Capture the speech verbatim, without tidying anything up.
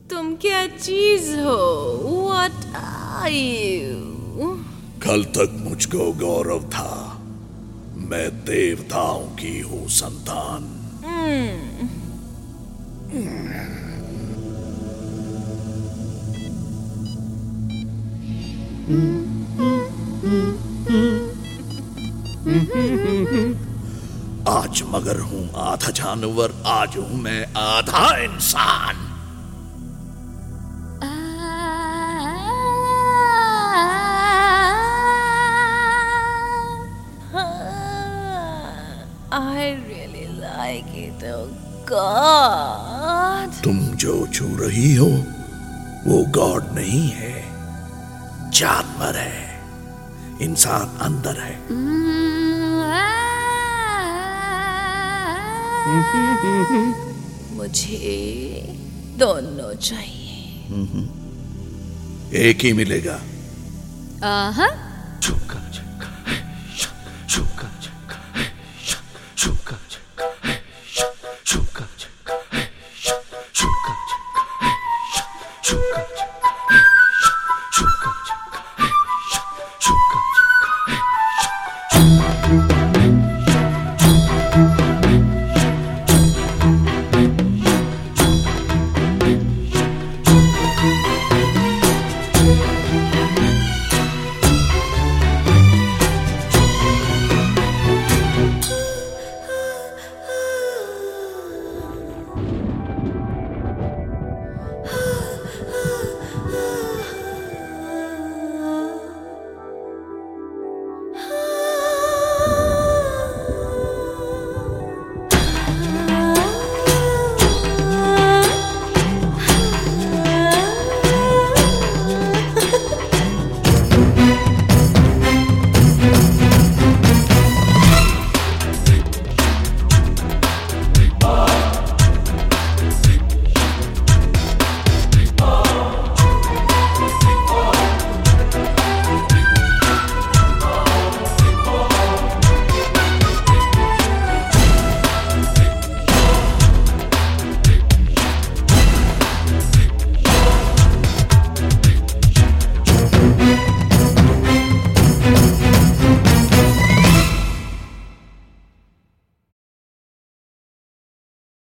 तुम क्या चीज हो? What are you? कल तक मुझको गौरव था मैं देवताओं की हूँ संतान। आज मगर हूँ आधा जानवर, आज हूँ मैं आधा इंसान। I really like it, oh God. तुम जो छू रही हो वो गॉड नहीं है, जानवर है, इंसान अंदर है। मुझे दोनों चाहिए। एक ही मिलेगा। आहा। चुप कर।